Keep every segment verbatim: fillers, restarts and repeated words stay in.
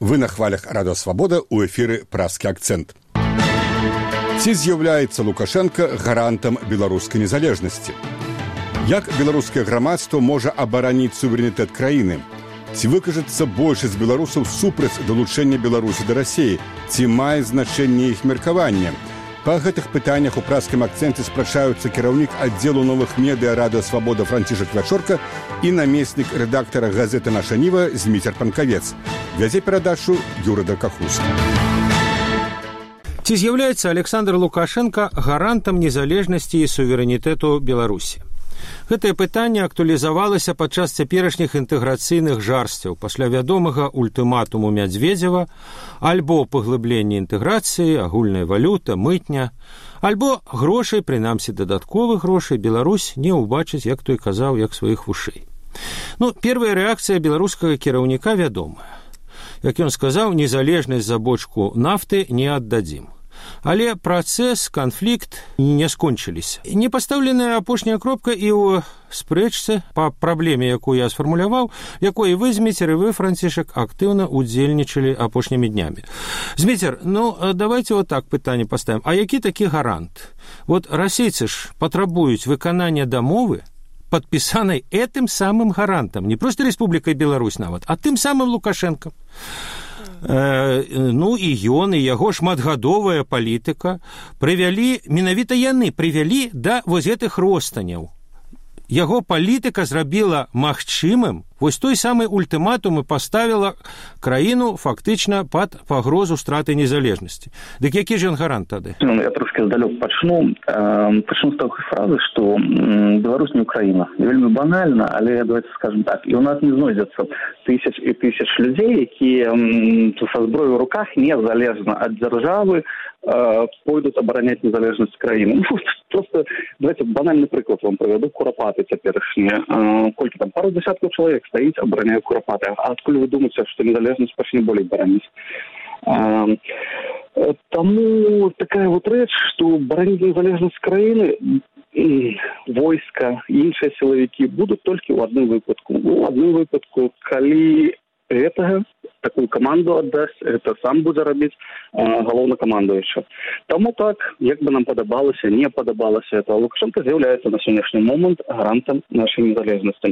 Вы на хвалях Радио Свабода, у эфіры «Празкі акцэнт». Ці з'яўляецца Лукашенко гарантам беларускай незалежнасці? Як беларускае грамадства можа абараніць суверэнітэт краіны? Ці выкажацца большасць беларусаў супраць далучэння Беларусі да Расіі? Ці мае значэнне іх меркаванне? Па гэтых пытаннях у «Празкім акцэнце» спрачаюцца кіраўнік аддзелу новых медыа Радио Свабода Францішак Вячорка і намеснік рэдактара газеты «Наша Ніва» Зміцер Панкавец. Вядзе перадачу Юрый Дакахус. Ці з'яўляецца Александр Лукашенко гарантам незалежнасці і суверэнітэту Беларусі? Гэтае пытанне актуалізавалася падчас цяперашніх інтэграцыйных жарсцяў пасля вядомага ультыматуму Мядзведзева, альбо паглыблення інтэграцыі, агульная валюта, мытня, альбо грошай, прынамсі дадатковых грошай, Беларусь не ўбачыць, як той казаў, як сваіх вушэй. Ну, первая рэакцыя беларускага кіраўніка вядомая. Як ён сказаў, незалежнасць за бочку нафты не аддадзім. Але працэс, канфлікт не скончыліся. Не пастаўленая апошняя кропка і ў спрэчцы па праблеме, якую я сфармуляваў, якой вы, Зміцер, і вы, Францішак, актыўна удзельнічалі апошнімі днямі. Зміцер, ну, давайте вот так пытанне паставім. А які такі гарант? Вот расейцы ж патрабуюць выканання дамовы, падпісанай этым самым гарантам, не проста Рэспублікай Беларусь нават, а тым самым Лукашенко. Э, ну і ён, і яго шматгадовая палітыка прывялі, менавіта яны прывялі да вось гэтых ростаняў. Яго палітыка зрабіла магчымым вось той самы ультыматум і паставіла краіну фактычна пад пагрозу страты незалежнасці. Дык які ж ён гарант тады? Ну, я трошки здалёк пачну. Э, пачну з такой фразы, што Беларусь не Украіна. Вельмі банальна, але давайте скажем так. І у нас не знойдзецца тысяч і тысяч людзей, якія са зброёй у руках незалежна ад дзяржавы пойдуць абараняць незалежнасць краіны. Ну, просто, давайте банальны прыклад вам прывяду. Курапаты цяперашнія. Колькі там, пару десяткаў чалавек стаіць, абараняе Курапаты. А адкуль вы думаеце, што незалежнасць пачне болей бараніць? Таму такая вот рэч, што бараніць незалежнасць краіны войска, іншыя сілавікі будуць толькі ў адным выпадку. У адным выпадку, калі гэтага такую каманду аддасць, это сам будзе рабіць галоўнакамандуючы. Таму так, як бы нам падабалася, не падабалася, это Лукашенко з'яўляецца на сённяшні момант гарантам нашай незалежнасці.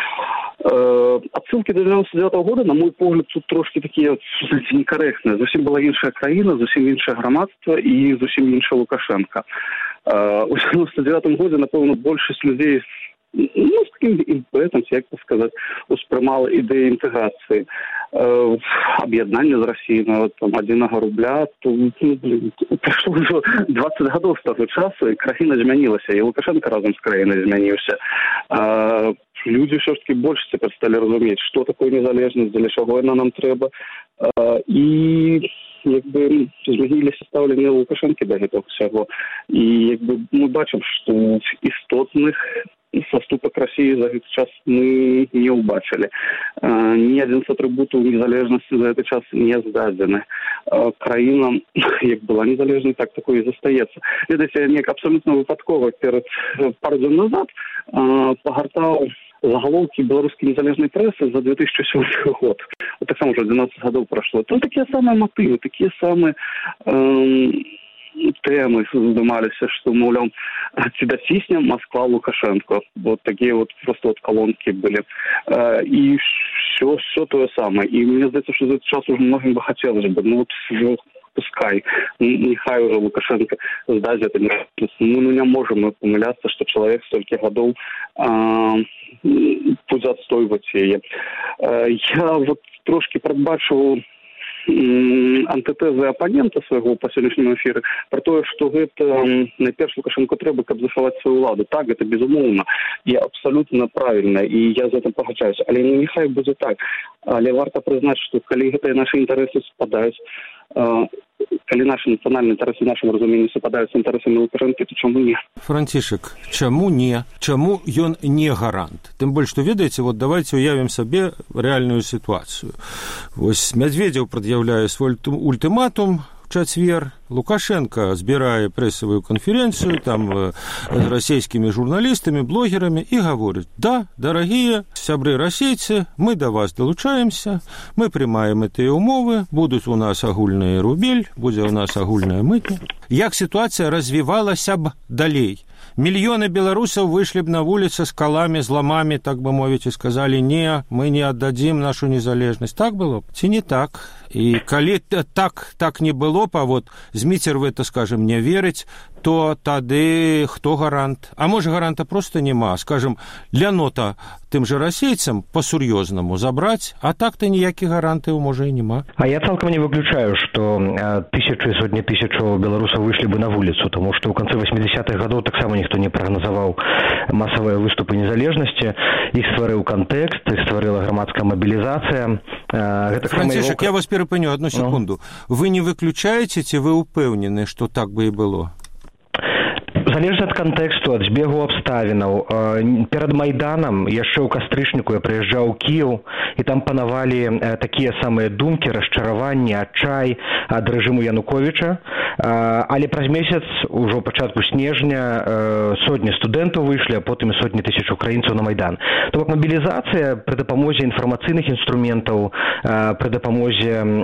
Адсылкі до девяносто девятого года, на мой погляд, тут трошки такія, знаете, некорректныя. Зусім была іншая краіна, зусім іншае грамадства і зусім іншы Лукашенко. У девяносто девятом годзе, напэўна, большасць людзей ну, з таким імпэтам, як бы сказаць, успрымала ідэю інтэграцыі. Э, аб'яднання з Расіі нават там адзінага рубля, то ну, блин, прайшло ўжо двадцать гадоў з таго часу, і краіна змянілася, і Лукашенко разам з краінай змяніўся. Э, людзі ўсё ж таки больш цяпер сталі разумець, што такое незалежнасць, для чаго яна нам трэба. Э, і як бы змяніліся стаўленне Лукашэнкі да гэтага ўсяго. І як бы мы бачым, што істотных саступак Расіі за гэты час мы не ўбачылі. Ні адзін з атрыбутаў незалежнасці за гэты час не здадзены. Краіна, як была незалежнай, так такой і застаецца. Ведаеце, неяк абсалютна выпадкова перад пару дзён назад пагартаў заголовки беларускай незалежнай прэсы за две тысячи сёмы год. Вот так само уже двенадцать гадоў прашло. Там такія самыя матывы, такія самыя эм, тэмы здымаліся, што, маўляў, ці дацісне Москва Лукашенко. Вот такія вот просто вот колонки былі. Э, і все, все тое самае. І мне здаецца, што за этот час уже многим бы хацелось бы, ну вот пускай, нехай уже Лукашенко здаць гэта незалежнасць. Мы ну, не можем мы памыляцца, што чалавек столькі гадоў э, будзе адстойваць яе. Э, я вот трошки прадбачыў антытэзы апанента свайго па сённяшнім эфіры пра тое, што гэта найперш Лукашенко трэба, каб захаваць сваю ўладу. Так, гэта безумоўна і абсалютна правільна, і я з гэтым пагаджаюся. Але ну, нехай будзе так. Але варта прызнаць, што калі гэтыя нашы інтарэсы спадаюць, калі наши нацыянальныя інтарэсы ў нашым разуменні супадаюць з інтарэсамі Лукашэнкі, то чаму не? Францішак, чаму не? Чаму ён не гарант? Тым больш, што ведаеце, вот давайте уявім сабе рэальную сітуацыю. Вось Мядзведзеў прад'яўляе свой ультыматум, чацвер Лукашенко збірае прэсавую канферэнцыю там з расійскімі журналістамі, блогерамі і гаворыць: да, дарагія сябры расейцы, мы да вас далучаемся, мы прымаем гэтыя умовы, будуць у нас агульны рубель, будзе у нас агульная мытня. Як сітуацыя развівалася б далей? Мільёны беларусаў выйшлі б на вуліцы з каламі, з ламамі, так бы мовіць, і сказалі: не, мы не аддадзім нашу незалежнасць. Так было б? Ці не так? І калі так, так не было б, а вот Зміцер в это, скажем, не верыць, то тады хто гарант? А можа, гаранта просто няма. Скажем, лянота тым же расейцам па-сур'ёзнаму забраць, а так-то ніякіх гарантаў можа і няма. А я цалкам не выключаю, што тысячы, сотні тысячаў беларусаў выйшлі бы на вуліцу, тому што ў канцы восьмідзясятых гадоў таксама ніхто не прагназаваў масавыя выступы незалежнасці. Іх стварыў кантэкст, іх стварыла грамадская мабілізацыя. Францішак, я вас перапыню одну секунду. Ну? Вы не выключаеце, ці вы ўпэўнены, што так бы і было? Залежна ад кантэксту, ад збегу абставінаў. Перад Майданам, яшчэ ў кастрычніку, я прыязджаў у Кіеў, і там панавалі такія самыя думкі, расчараванні, адчай ад рэжыму Януковіча. Але праз месяц, ужо пачатку снежня, сотні студэнтаў выйшлі, а потым і сотні тысяч украінцаў на Майдан. То бок мабілізацыя пры дапамозе інфармацыйных інструментаў, пры дапамозе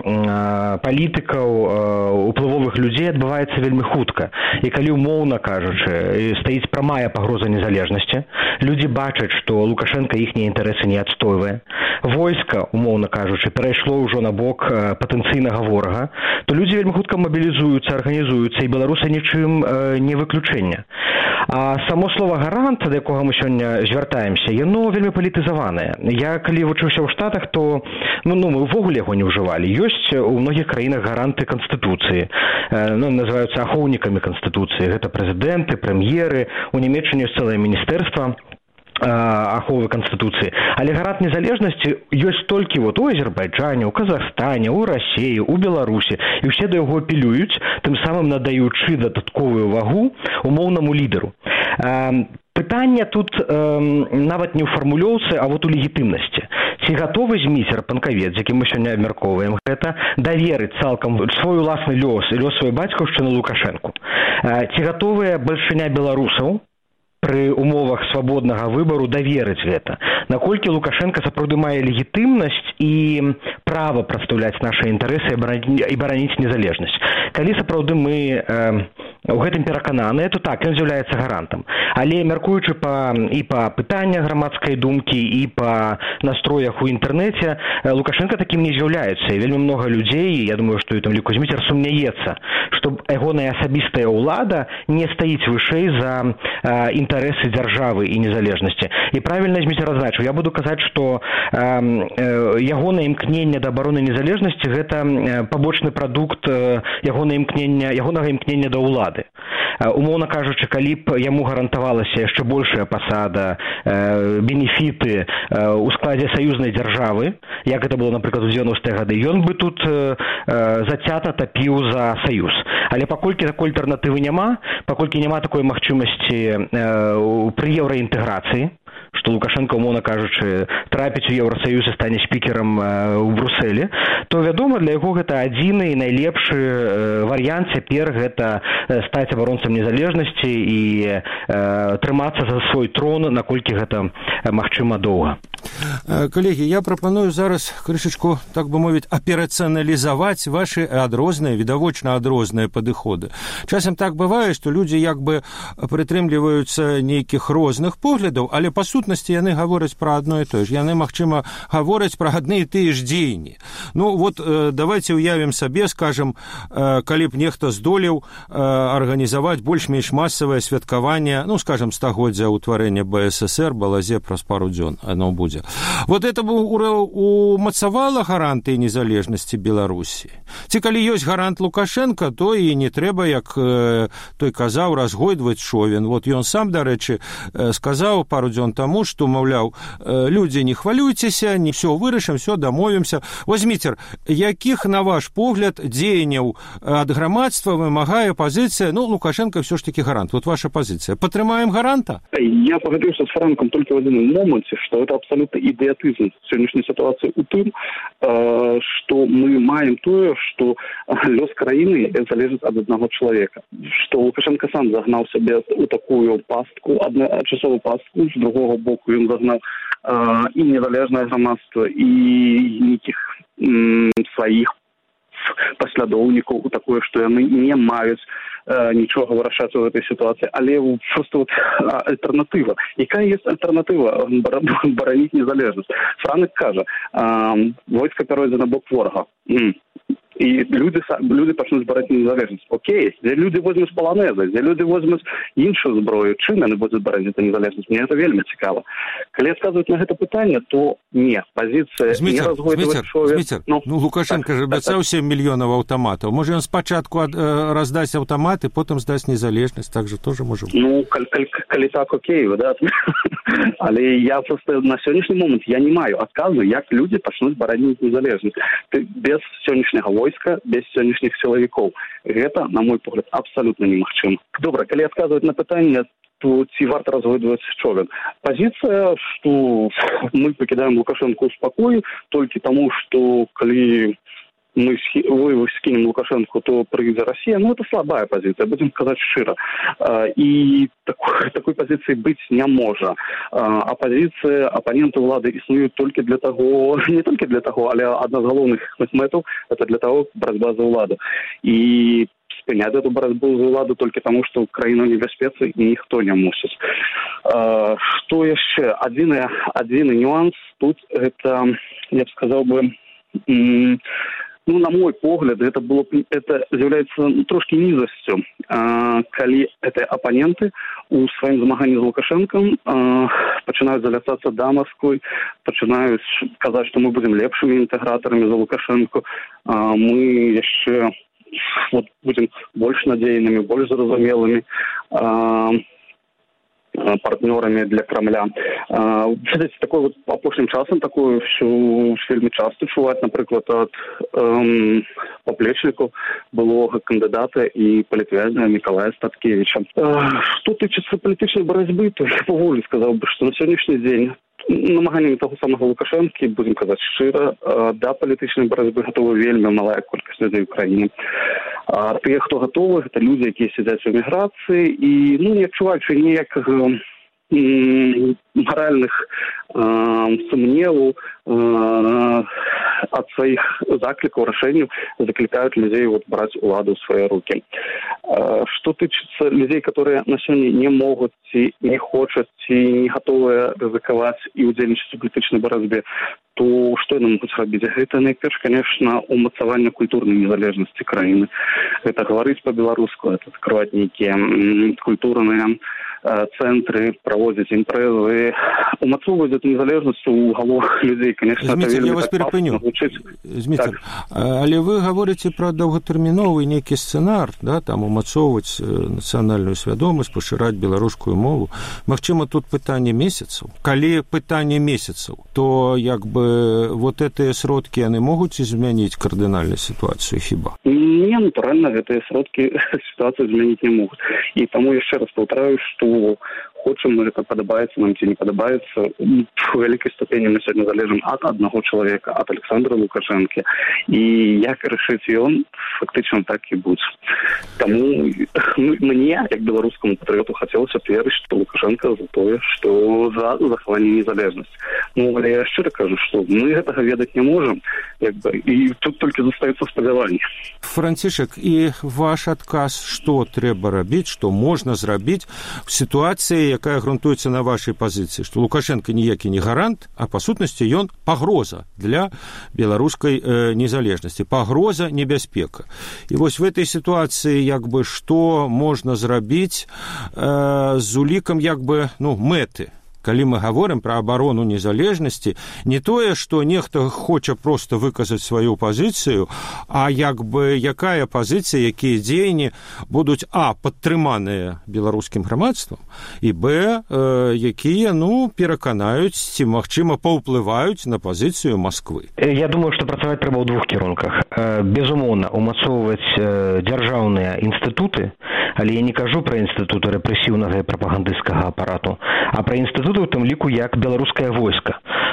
палітыкаў, уплывовых людзей адбываецца вельмі хутка. І калі умоўна кажучы, стаіць прамая пагроза незалежнасці, людзі бачаць, што Лукашенко іхнія інтарэсы не адстойвае, войска, умоўна кажучы, перайшло ўжо на бок патэнцыйнага ворага, то людзі вельмі хутка мабілізуюцца, арганізуюцца, і беларусы нічым не выключэнне. А само слова гарант, да якога мы сёння звяртаемся, яно вельмі палітызаванае. Я калі вучыўся ў Штатах, то ну, ну, мы ўвогуле яго не ўжывалі. Ёсць у многіх краінах гаранты Канстытуцыі, ну, называюцца ахоўнікамі Канстытуцыі. Гэта прэзідэнты, прэм'еры, у Нямецчыне ёсць цэлае міністэрства аховы Канстытуцыі. Але гарант незалежнасці ёсць толькі вот у Азербайджане, у Казахстане, у Расіі, у Беларусі. І ўсе да яго апелююць, тым самым надаючы дадатковую вагу умоўнаму лідару. Пытанне тут э, нават не ў фармулёўцы, а вот у легітымнасці. Ці гатовы Зміцер, панкавец, з якім мы сёння абмяркоўваем гэта, даверыць цалкам свой уласны лёс, лёс сваёй бацькаўшчыны Лукашэнку? Э, ці гатовыя бальшыня беларусаў пры умовах свабоднага выбару даверыць гэта? Наколькі Лукашенко сапраўды мае легітымнасць і права прадстаўляць нашы інтарэсы і бараніць незалежнасць? Калі сапраўды мы э, у гэтым перакананыя, то так, ён з'яўляецца гарантам. Але мяркуючы па, і па пытаннях грамадскай думкі, і па настроях у інтэрнэце, Лукашенко такім не з'яўляецца. І вельмі много людзей, я думаю, што і там ліку Зміцер сумняецца, што ягоная асабістая ўлада не стаіць вышэй за э, інтарэсы дзяржавы і незалежнасці. І правільна Зміцер адзначыў, я буду казаць, што э, э, ягонае імкненне да абароны незалежнасці – гэта э, пабочны прадукт э, ягонае імкнення, ягонага імкнення да ўлады. Умоўна кажучы, калі б яму гарантавалася яшчэ большая пасада, э, бенефіты э, ў складзе саюзнай дзяржавы, як гэта было, напрыклад, у дзевяностыя гады, ён бы тут э, зацята тапіў за саюз. Але паколькі такой альтэрнатывы няма, паколькі няма такой магчымасці э, пры еўраінтэграцыі, што Лукашенко, умоўна кажучы, трапіць у Еўрасаюз і стане спікерам ў Брусэлі, то, вядома, для яго гэта адзіны і найлепшы варыянт цяпер гэта стаць абаронцам незалежнасці і э, трымацца за свой трон, наколькі гэта магчыма доўга. Калегі, я прапаную зараз крышачку, так бы мовіць, аперацыяналізаваць вашы адрозныя, відавочна адрозныя падыходы. Часам так бывае, што людзі як бы прытрымліваюцца нейкіх розных поглядаў, але па сутнасці яны гавораць пра адно і тое ж. Яны, магчыма, гавораць пра адны і тыя ж дзеянні. Ну, вот давайте уявім сабе, скажем, калі б нехта здолеў арганізаваць больш-менш масавае святкаванне, ну, скажем, стагоддзя ўтварэння Бэ Эс Эс Эр, балазе праз пару дзён, оно будзе. Вот это бы умацавала гаранты незалежнасці Беларусі. Ці калі ёсць гарант Лукашенко, то і не трэба, як той казаў, разгойдваць човен. Вот ён сам, дарэчы, сказаў пару дзён таму, што, маўляў, людзі, не хвалюйцеся, не все вырашым, все дамовімся. Возьміцер, якіх, на ваш погляд, дзеянняў ад грамадства вымагае пазіцыя, ну, Лукашенко все ж таки гарант. Вот ваша пазіцыя. Падтрымаем гаранта? Я пагадзіўся з Франком толькі в один момент, што это абсолютно абсалютны ідыятызм сённяшняй сітуацыі ў тым, што мы маем тое, што лёс краіны залежыць ад аднаго чалавека, што Лукашенко сам загнаў сябе ў такую пастку, адначасовую пастку, з другога боку ён загнаў і незалежнае грамадства, і нейкіх сваіх паслядоўнікаў у такое, што яны не маюць э, нічога вырашаць у гэтай сітуацыі, але просто вот, альтэрнатыва. Якая ёсць альтэрнатыва бараніць незалежнасць? Франак кажа, э, войска пяройдзе на бок ворага. Mm. І люди, люди пачнуць бараць незалежнасць. Окей, дзе люди возьмуць паланезы, дзе люди возьмуць іншую зброю, чым яны будуць бараць гэту незалежнасць? Мне гэта вельмі цікава. Калі адказваюць на гэта пытанне, то не, пазіцыя не разгойдваць чалавек. Ну, ну, Лукашенко ж абяцаў сем мільёнаў аўтаматаў. Можа, ён спачатку ад, э, раздаць аўтаматы, потым здаць незалежнасць, так же тоже можа быць. Ну, калі, калі, калі так, окей, да. Але я просто на сённяшні момент я не маю адказу, як люди пачнуць бараніць незалежнасць. Без сённяшняга войска, без сённяшніх сілавікоў. Гэта, на мой погляд, абсалютна немагчыма. Добра, калі адказваць на пытанне, то ці варта разгойдваць човен? Пазіцыя, што мы пакідаем Лукашенко ў спакоі толькі таму, што калі мы скинем Лукашенко, то прыйдзе Россия, ну, это слабая позиция, будем сказать широ. И такой, такой позиции быть не может. Оппозиция, оппоненты влады існуюць только для того, не только для того, але одна з галоўных мэтаў, это для того, борьба за владу. И спыняць эту борьбу за владу только тому, что краіну небяспецы ніхто не мусіць. Что яшчэ? Один, один нюанс тут, это, я бы сказал бы, ну, на мой погляд, это было, это является ну, трошки низостью, э, коли эти оппоненты у своим змагании с Лукашенком э, начинают заляцаться до Москвы, начинают сказать, что мы будем лепшими интеграторами за Лукашенко, э, мы еще вот, будем больше надеянными, больше зразумелыми, э, партнерами для Кремля. Видите, такой вот апошнім часам такое все вельмі часто чуваць, напрыклад, ад эм, поплечніку былога кандидата і палітвязня Миколая Статкевича. Что тычыцца палітычнай барацьбы, то я поволі сказал бы, что на сённяшні дзень намаганнямі таго самого Лукашэнкі, будем казаць шчыра, да палітычнай барацьбы гатова вельмі малая колькасць людзей ў краіне. А тыя, хто гатовы, гэта людзі, якія сядзяць у эміграцыі і ну, не адчуваючы ніякага моральных э, сумневаў э, от своих закликов, решений закликают людей вот, брать уладу в свои руки. Э, что тычется людей, которые на сегодня не могут, и не хотят, и не готовы ризиковать и удзельнічаць у палітычнай барацьбе, то что яны могуць рабіць? Гэта найперш, конечно, умацаванне культурнай незалежнасці краіны. Это гаварыць по-беларуску, это открывать нейкія культурныя центры, проводить импрезы, умацовывать эту незалежность у головах людей, конечно, Зміцер, это я вас перепыню. Зміцер, але вы говорите про доўгатэрміновы нейкі сцэнар, да, там умацоўваць нацыянальную свядомасць, пашыраць беларускую мову. Магчыма, тут пытанне месяцаў. Калі пытанне месяцаў, то як бы вот гэтыя сродкі яны могуць змяніць кардынальную ситуацию хіба? Не, натуральна, гэтыя сродкі ситуацию змяніць не могуць. І таму яшчэ раз паўтараю, што хочам мы, это падабаецца нам ці не падабаецца, у вялікай ступені мы сёння залежым ад аднаго чалавека, ад Александра Лукашэнкі. І як рашыць ён, фактычна так і будзе. Таму мне, як беларускаму патрыёту, хацелася верыць, што Лукашенко за тое, што за захаванне незалежнасці. Ну, але я шчыра кажу, што мы гэтага ведаць не можам, як бы, і тут толькі застаецца спадзяванне. Францішак, і ваш адказ, што трэба рабіць, што можна зрабіць в ситуации, якая грунтуецца на вашай пазіцыі, што Лукашенко ніякі не гарант, а па сутнасці ён пагроза для беларускай э, незалежнасці, пагроза, небяспека. І вось в этой ситуации як бы што можна зрабіць э, з улікам як бы ну мэты. Калі мы говорим про оборону незалежнасці, не тое, што нехта хоча просто выказаць сваю пазіцыю, а як бы якая пазіцыя, якія дзеянні будуць а падтрыманыя беларускім грамадствам, і б э, якія ну пераканаюць ці магчыма паўплываюць на пазіцыю Москвы. Я думаю, што працаваць трэба ў двух кірунках. Безумоўна, умацоўваць дзяржаўныя інстытуты, але я не кажу пра інстытуты рэпрэсіўнага і прапагандысцкага апарату, а пра інстытуты у тым ліку як беларускае войска.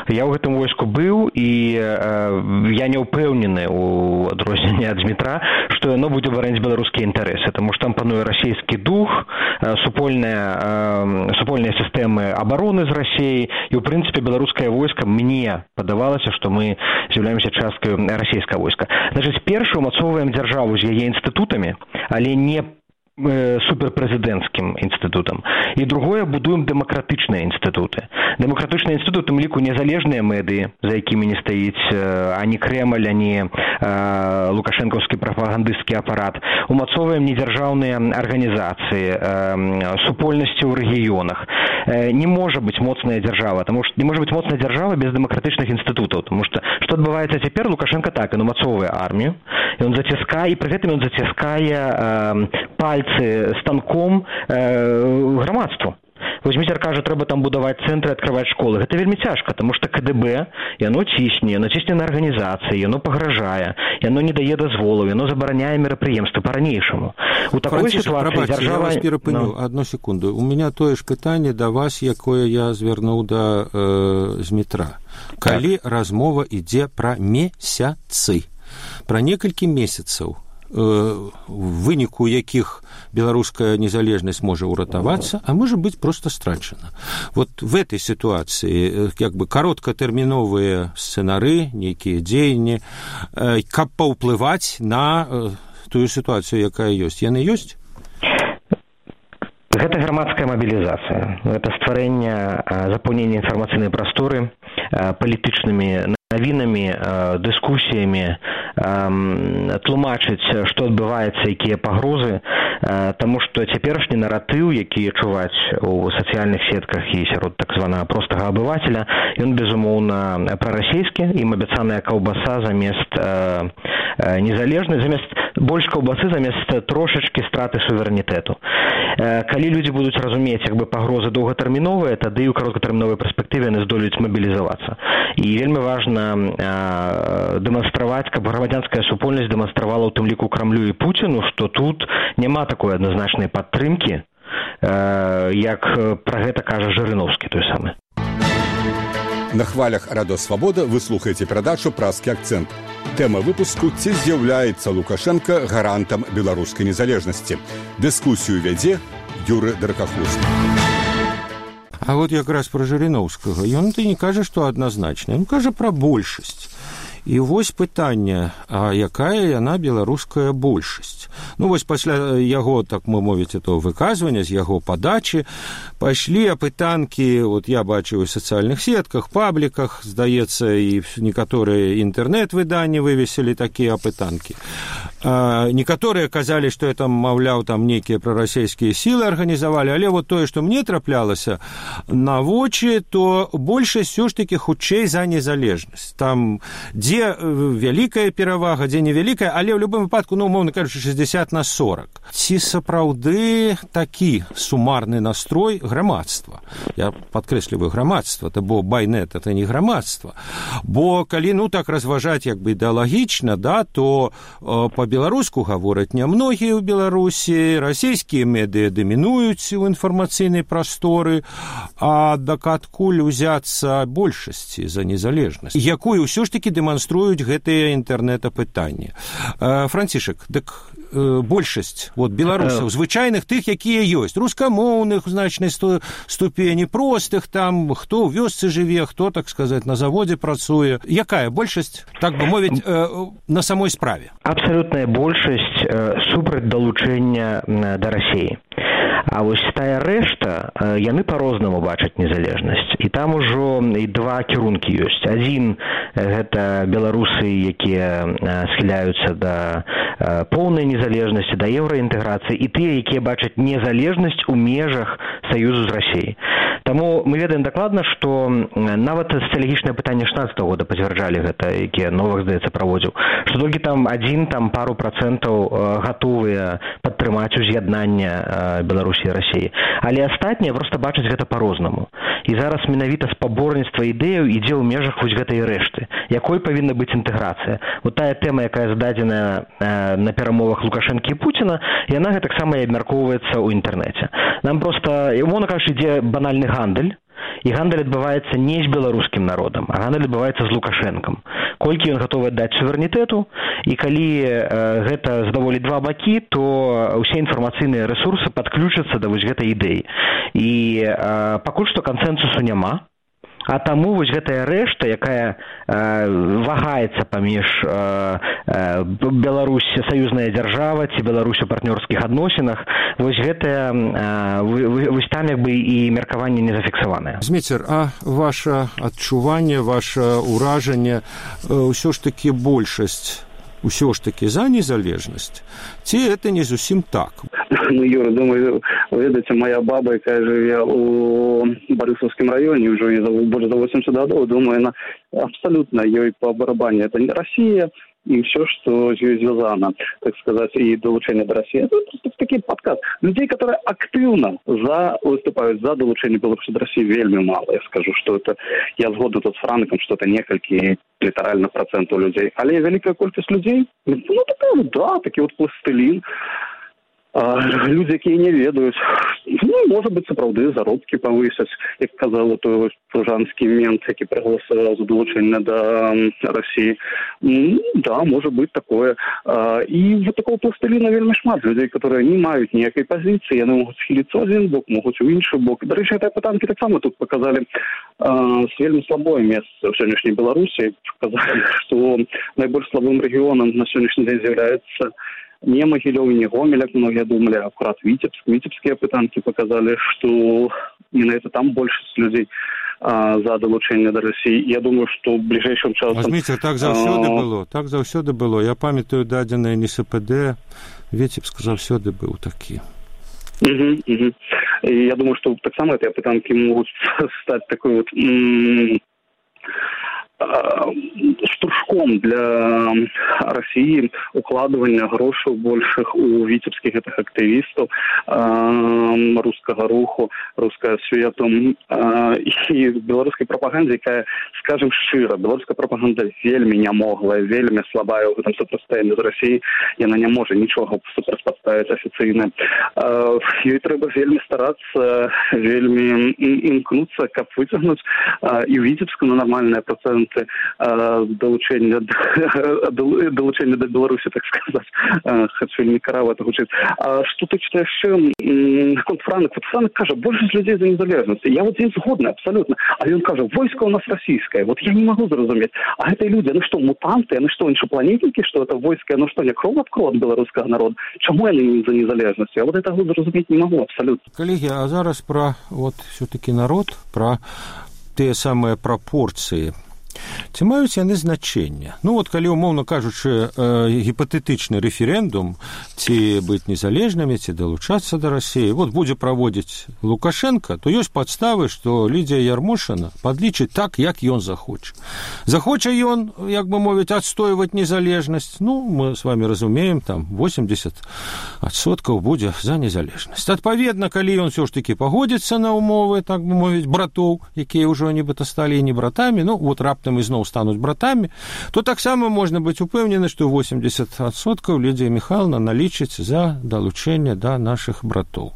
Я ў гэтым войску быў, і э, я не ўпэўнены у адрозненне ад Дмітра, што яно будзе бараніць беларускія інтарэсы, таму што там пануе расійскі дух, э, супольная, э, супольныя сістэмы абароны з Расіяй, і ў прынцыпе беларускае войска, мне падавалася, што мы з'яўляемся часткай расійскага войска. Значыць, першы умацоўваем дзяржаву з яе інстытутамі, але не суперпрэзідэнцкім інстытутам. І другое, будуем дэмакратычныя інстытуты. Дэмакратычныя інстытуты, у ліку незалежныя медыі, за якімі не стаіць ані Крэмль, ані лукашэнкаўскі прапагандысцкі апарат. Умацоўваем недзяржаўныя арганізацыі, супольнасці ў рэгіёнах. Не можа быць моцная дзяржава, таму што не можа быць моцная дзяржава без дэмакратычных інстытутаў, таму што што адбываецца цяпер? Лукашенко так, ён умацоўвае армію, ён заціскае, і пры гэтым ён заціскае пальцы станком грамадству. Вось Міцер кажа, трэба там будаваць цэнтры, адкрываць школы. Гэта вельмі цяжка, таму што КДБ, яно цісне, яно цісне на арганізацыі, яно пагражае, яно не дае дазволаў, яно забараняе мерапрыемствы па-ранейшаму. У такой сітуацыі дзяржава... Я вас перапыню, no. Одну секунду. У меня тое ж пытанне да вас, якое я звярнуў да э, Змітра. Калі так. Размова ідзе пра месяцы, пра некалькі месяцаў, в выніку якіх беларуская незалежнасць можа ўратавацца, а можа быць проста страчана. Вот в этой ситуации как бы кароткатэрміновыя сцэнары, нейкія дзеянні, каб паўплываць на тую сітуацыю, якая ёсць. Яны ёсць? Гэта грамадская мабілізацыя. Гэта стварэнне, запаўненне інфармацыйнай прасторы палітычнымі навінамі, дыскусіямі, тлумачыць, што адбываецца, якія пагрозы, таму што цяперашні наратыў, які чуваць у сацыяльных сетках і сярод так званага простага абывателя, ён, безумоўна, прарасійскі, ім абяцаная каўбаса замест незалежнай, замест больш каўбасы, замест трошачкі страты суверэнітэту. Калі людзі будуць разумець, як бы пагрозы доўгатэрміновыя, тады ў кароткатэрміновай перспектыве яны здолеюць мабілізавацца. І вельмі важна дэманстраваць, каб грамадзянская супольнасць дэманстравала ў тым ліку Крамлю і Пуціну, што тут няма такой адназначнай падтрымкі, як пра гэта кажа Жырыноўскі той самы. На хвалях Радио Свобода вы слухаеце перадачу «Празкі акцэнт». Тэма выпуску «Ці з'яўляецца Лукашенко гарантам беларускай незалежнасці». Дыскусію вядзе Юры Даркахлускі. А вот якраз пра Жырыноўскага. Ён ты не кажа, што адназначна. Ён кажа пра большасць. І вось пытанне, а якая яна беларуская большасць? Ну, вось пасля яго, так мы мовіць, этого выказвання, з яго падачы, пайшлі апытанкі, вот я бачыў у сацыяльных сетках, пабліках, здаецца, і некаторыя інтэрнэт-выданні вывесілі такія апытанкі. А, некаторыя казалі, што это, маўляў, там нейкія прарасійскія сілы арганізавалі, але вот тое, што мне траплялася на вочы, то большасць ўсё ж такі хутчэй за незалежнасць. Там дзе вялікая перавага, дзе невялікая, але ў любым выпадку, ну, умоўна кажучы, шэсцьдзесят на сорок. Ці сапраўды такі сумарны настрой грамадства? Я падкрэсліваю грамадства, то бо байнет это не грамадства. Бо калі, ну, так разважаць як бы ідэалагічна, да, то э, па-беларуску гавораць не многія ў Беларусі, расійскія медыа дамінуюць у інфармацыйнай прасторы, а дакадкуль узяцца большасці за незалежнасць, якую ўсё ж такі дэманструюць гэтыя інтэрнэт-апытанні. Францішак, дык большасць вот, беларусаў, звычайных тых, якія ёсць, рускамоўных у значнай ступені, простых там, хто ў вёсцы жыве, хто, так сказаць, на заводзе працуе. Якая большасць, так бы мовіць, на самой справе? Абсалютная большасць супраць далучэння да Расіі. А вось тая рэшта, яны па-рознаму бачаць незалежнасць. І там ужо і два кірункі ёсць. Адзін – гэта беларусы, якія схіляюцца да поўнай незалежнасці, да еўраінтэграцыі, і тыя, якія бачаць незалежнасць у межах саюзу з Расіяй. Таму мы ведаем дакладна, што нават сацыялагічнае пытанне шаснаццатага года пацвярджалі гэта, якія Новак, здаецца, праводзіў, што толькі там адзін, там пару працэнтаў гатовыя падтрымаць уз'яднанне Беларусі і Расіі. Але астатнія проста бачаць гэта па-рознаму. І зараз менавіта спаборніцтва ідэяў ідзе ў межах вось гэтай рэшты. Якой павінна быць інтэграцыя? Вот тая тэма, якая зададзеная на перамовах Лукашэнкі і Пуціна, яна гэтаксама і абмяркоўваецца ў інтэрнэце. Нам проста, умоўна кажучы, ідзе банальны гандаль, І гандаль адбываецца не з беларускім народам, а гандаль адбываецца з Лукашэнкам. Колькі ён гатовы аддаць суверэнітэту, і калі э, гэта задаволіць два бакі, то ўсе інфармацыйныя рэсурсы падключацца да вось гэтай ідэі. І э, пакуль што кансэнсусу няма, а таму вось гэтая рэшта, якая э, вагаецца паміж э, э, Беларусь саюзная дзяржава ці Беларусь у партнёрскіх адносінах, вось гэтая э, вось там як бы і меркаванне не зафіксаванае. Зміцер, а ваше адчуванне, ваше ўражанне, ўсё ж такі большасць усё ж такі за незалежнасць, ці это не зусім так? Ну, Юра, думаю, ведаеце, моя баба, якая жыве у Барысаўскім раёне ўжо больш за восемьдесят гадоў, думаю, она абсолютно ёй по барабане. Это не Россия, и все, что с ней связано, так сказать, и долучение до России. Это просто такой подкаст. Людей, которые активно за, выступают за долучение Беларуси до России, вельми мало. Я скажу, что это, я сгоду тут с Франком, что это несколько литерально процентов людей. Але великая колькость людей, ну, такая, да, такие вот пластилин. А, люди, якія не ведаюць, ну, можа быць, сапраўды заробкі павысяць, як казаў той пружанскі мент, які прагаласаваў за далучэнне да России. Ну, да, можа быць такое. А, і вот такого пластыліна вельмі шмат людей, которые не маюць ніякай пазіцыі, яны могуць схіліцца ў адзін бок, могуць у іншы бок. Дарэчы, гэтыя пытанкі таксама тут показалі а, вельмі слабое месца ў сённяшняй Беларусі. Показалі, што найбольш слабым рэгіёнам на сённяшні дзень з'яўляецца не Могилев и не Гомель, как многие думали, а аккурат Витебск. Витебские пытанки показали, что именно это там больше людей а, за долучение до России. Я думаю, что в ближайшем часом... Возьмите, так заўсёды а... было, так заўсёды было. Я памятаю дадзеныя эн эс пэ дэ, Витебск заўсёды быў такі. Угу, угу. И я думаю, что так само эти пытанки могут стать такой вот... М- штуршком для России укладывания грошей больших у витебских этих активистов э, русского руху, русского свету э, и белорусской пропаганде, якая, скажем щиро, белорусская пропаганда вельми немоглая, вельми слабая в этом сопротивлении з Россией, и она не может ничего сопротивставить официально. Э, ей треба вельми стараться, вельми имкнуться, как вытянуть э, и Витебску на нормальные проценты долучення долучення до Білорусі, так сказати, хочу не караво это учить. А що ти читаєш ще Франк? Франк каже, більшість людей за незалежність. Я от здесь згодна, абсолютно. А він каже, військо у нас російське. Вот я не можу зрозуміти. А это люди, ну що, мутанти? Ну що, іншопланетники? Що это військо? Ну що, не кров от кров білоруського народу? Чому вони за незалежність? Я вот это зрозуміти не можу, абсолютно. Колеги, а зараз про вот все-таки народ, про те самые пропорции. Ці маюць яны значэнне? Ну, вот калі, умоўна кажучы, э, гіпатэтычны рэферэндум, ці быць незалежнымі, ці далучацца да России, вот будзе праводзіць Лукашенко, то ёсць падставы, што Лідія Ярмошына падлічыць так, як ён захоча. Захоча ён, як бы мовіць, адстойваць незалежнасць, ну, мы с вами разумеем, там, восемьдесят адсоткаў будзе за незалежнасць. Адпаведна, калі ён ўсё ж такі пагодзіцца на умовы, так бы мовіць, братоў, якія ўжо нібыта сталі і не братамі, ну, вот раптам і зноў стануць братамі, то таксама можна быць упэўнены, што восемьдесят адсоткаў Лідія Михайловна налічыць за далучэнне да нашых братоў.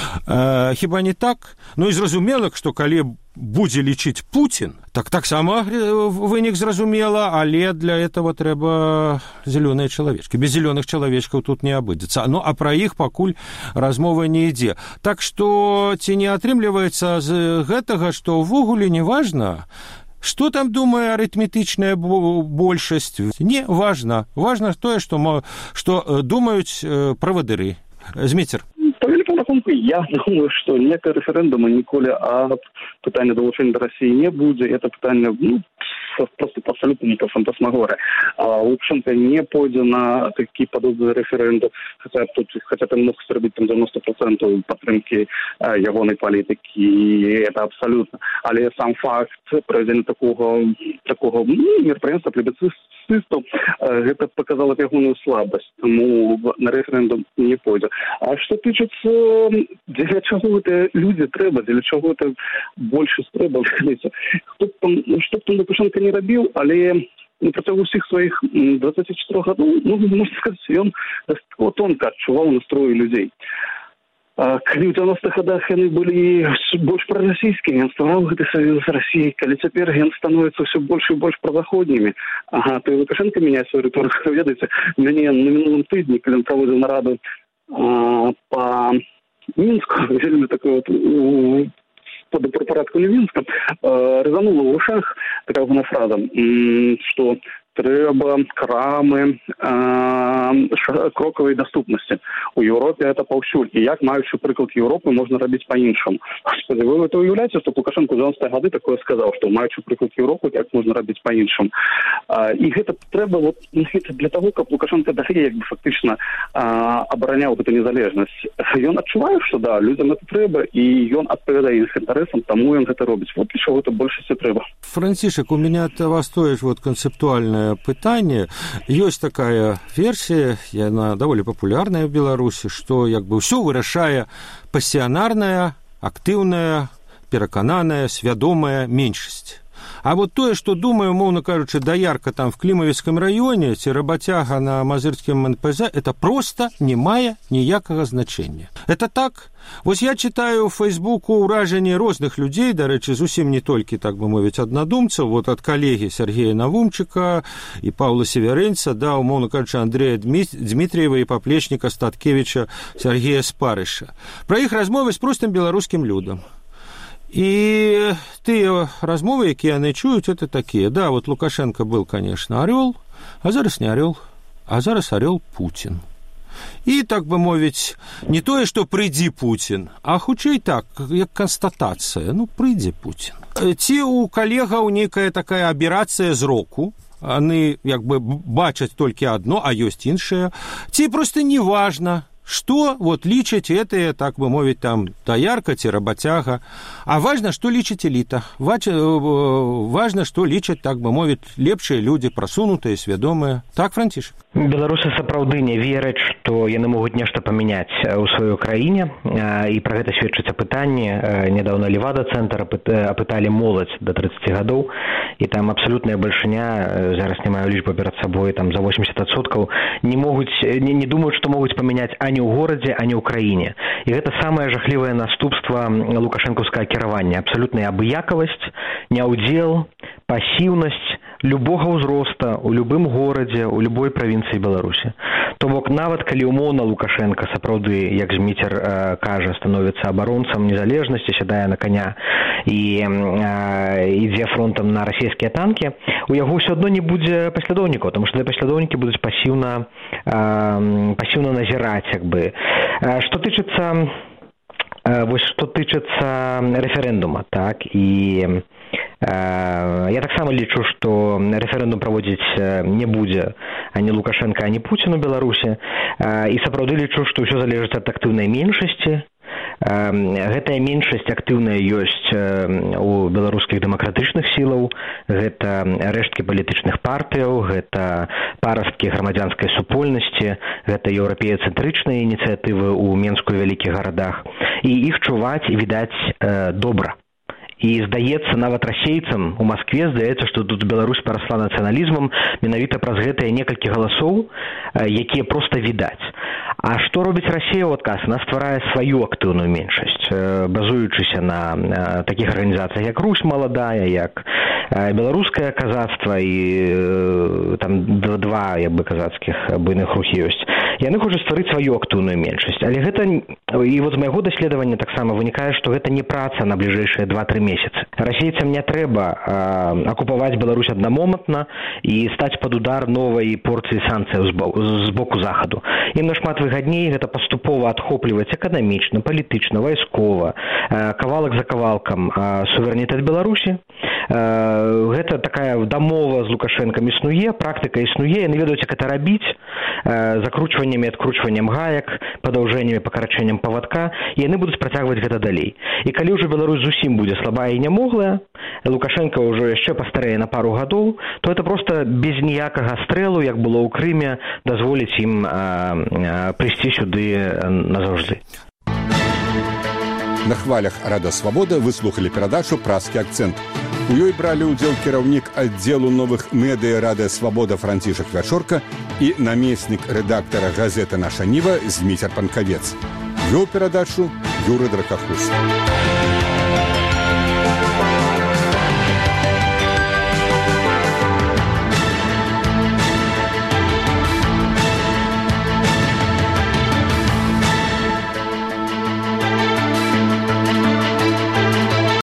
Э, хіба не так? Ну і зразумела, што калі будзе лічыць Путін, так таксама вынік зразумела, але для этого трэба зялёныя чалавечкі. Без зялёных чалавечкаў тут не абыдзецца. Ну, а пра іх пакуль размова не ідзе. Так што ці не атрымліваецца з гэтага, што ўвогуле не важна, что там думае арытметычная большасць? Не важно. Важно тое, што, што думаюць правадыры. Зміцер. По великому рахунку, я думаю, что некое референдума ніколі ад пытання долучення до России не будет. Это пытание, ну, просто абсолютно не фантасмагория. А Лукашенко не пойдет на такие подобные референдумы, хотя тут, хотя там мог зробити там девяносто процентов підтримки ягоної політики, это абсолютно. Але сам факт проведення такого, такого ну, мероприятия плебисцистов, это показало ягоную слабость, тому на референдум не пойдет. А что тычется, для чего это люди треба, для чего это больше треба, хто там, что там Лукашенко не робил, але на протягу всіх своїх двадцати чотирьох років, ну, можна сказати, він тонко відчував настрої людей. Калі ў дзевяностых годах яны былі больш прарасійскімі, ён ствараў гэты саюз з Расіяй, калі цяпер ён становіцца ўсё больш і больш праваходнімі. Ага, то і Лукашенко мяняе сваю рыторыку. Ведаеце, мяне на мінулым тыдні, калі ён праводзіў нараду а, па Мінску, взяли такой вот под прапаратку Мінска, резанула в ушах такая фраза, что трэба крамы э, крокавай даступнасці. У Еўропе это паўсюль. І як маючы прыклад Еўропы можна рабіць па-іншаму. Господи, вы это уяўляеце, што Лукашенко ў дзевяностыя гады такое сказаў, што маючы прыклад Еўропы, як можна рабіць па-іншаму. І гэта трэба вот, для таго, каб Лукашенко далей як бы фактычна абараняў гэту незалежнасць. Ён адчувае, што да, людзям это трэба, і ён адпавядае іх інтарэсам, таму ён гэта робіць. Вот для чаго гэта большасці трэба. Францішак, у меня от вас тоже вот концептуальная пытание. Есть такая версия, и она довольно популярная в Беларуси, что как бы все вырашае пассіянарная, актыўная, перакананая, свядомая меншасць. А вот тое, што думаю, умоўно кажучы, даярка там в Клімавіцкім раёне ці рабацяга на мазырскім эн пэ зэ, это просто не мае ніякага значення. Это так? Вось я читаю в Фейсбуку ўражанні розных людзей, дарэчы, зусім не толькі, так бы мовіць, аднадумцаў, вот ад калегі Сергея Навумчыка і Паўла Северэнца, да, умоўно кажучы, Андрэя Дмітриева і паплечніка Статкевіча Сергея Спарыша. Пра іх размовы з простым беларускім людам. И тыя размовы, якія яны чуюць, это такія. Да, вот Лукашенко был, конечно, орел, а зараз не орел, а зараз орел Путин. И, так бы мовіць, не тое, што прыйдзі Путин, а хутчэй так, як констатацыя, ну, прыйдзе Путин. Ці у калегаў нейкая такая аберацыя зроку, яны, як бы, бачаць толькі адно, а ёсць іншае, ці проста неважна, что вот лічаць это, так бы мовіць, там, даярка ці рабацяга. А важна, што лічыць эліта. Важна, што лічаць, так бы мовіць, лепшыя людзі, прасунутыя, свядомыя. Так, Францішак? Беларусы сапраўды не вераць, што яны могуць нешта памяняць у сваёй краіне, і пра гэта сведчыць апытанне. Нядаўна Левада-цэнтр апыталі моладзь да трыццаці гадоў, і там абсалютная бальшыня, зараз не маю лічбы перад сабой, там за восемьдесят адсоткаў, не могуць, не, не думаюць, што могуць памяняць ані ў горадзе, ані ў краіне. І гэта самае жахлівае наступства лукашэнкаўскага кіравання. Абсалютная абыякавасць, няўдзел, пасіўнасць любога ўзроста у любым горадзе, у любой правінцыі Беларусі. То бок нават калі умоўна Лукашенко сапраўды, як Зміцер э, кажа, становіцца абаронцам незалежнасці, сядае на коня і э, ідзе фронтам на расійскія танкі, у яго ўсё адно не будзе паслядоўнікаў, тому што паслядоўнікі будуць пасіўна э, пасіўна назіраць, як бы. Э, што тычыцца э, вось што тычыцца рэферэндума, так, і я таксама лічу, што рэферэндум праводзіць не будзе ані Лукашенко, ані Пуцін у Беларусі, і сапраўды лічу, што ўсё залежыць ад актыўнай меншасці. Гэтая меншасць актыўная ёсць у беларускіх дэмакратычных сілаў, гэта рэшткі палітычных партыяў, гэта парасткі грамадзянскай супольнасці, гэта еўрапеяцэнтрычныя ініцыятывы ў Менску і вялікіх гарадах, і іх чуваць і відаць добра. І здаецца, нават расейцам у Маскве здаецца, што тут Беларусь парасла нацыяналізмам менавіта праз гэтыя некалькі галасоў, якія проста відаць. А што робіць Расія ў адказ? Она стварае сваю актыўную меншасць, базуючыся на такіх арганізацыях, як Русь маладая, як беларускае казацтва і там два, як бы, казацкіх буйных рухі ёсць. Яны хочуць стварыць сваю актыўную меншасць. Але гэта, і вот з майго даследавання таксама вынікае, што гэта не праца на бліжэйшыя два-тры месяцы. Расейцам не трэба а, акупаваць Беларусь аднамомантна і стаць пад удар новай порцыі санкцыяў з боку захаду. Ім нашмат выгадней гэта паступова адхопліваць эканамічна, палітычна, вайскова, а, кавалак за кавалкам а, суверэнітэт Беларусі. А, гэта такая дамова з Лукашэнкам існуе, практыка існуе, яны ведаюць, як гэта рабіць, а, закручваннямі, адкручваннем гаек, падаўжэннямі, пакарачэннем павадка, і яны будуць працягваць гэта далей. І калі ўжо Беларусь зусім будзе слабая і нямоглая, Лукашенко ўжо яшчэ пастарэе на пару гадоў, то это проста без ніякага стрэлу, як было ў Крыме, дазволіць ім а, а, прыйсці сюды назаўжды. На хвалях Рада Свабода выслухалі перадачу «Праскі акцэнт». У ёй бралі ўдзел кіраўнік аддзелу новых медыя Рада Свабода Францішак Вячорка і намеснік рэдактара газеты «Наша Ніва» Зміцер Панкавец. Вёў перадачу Юрый Дракахус.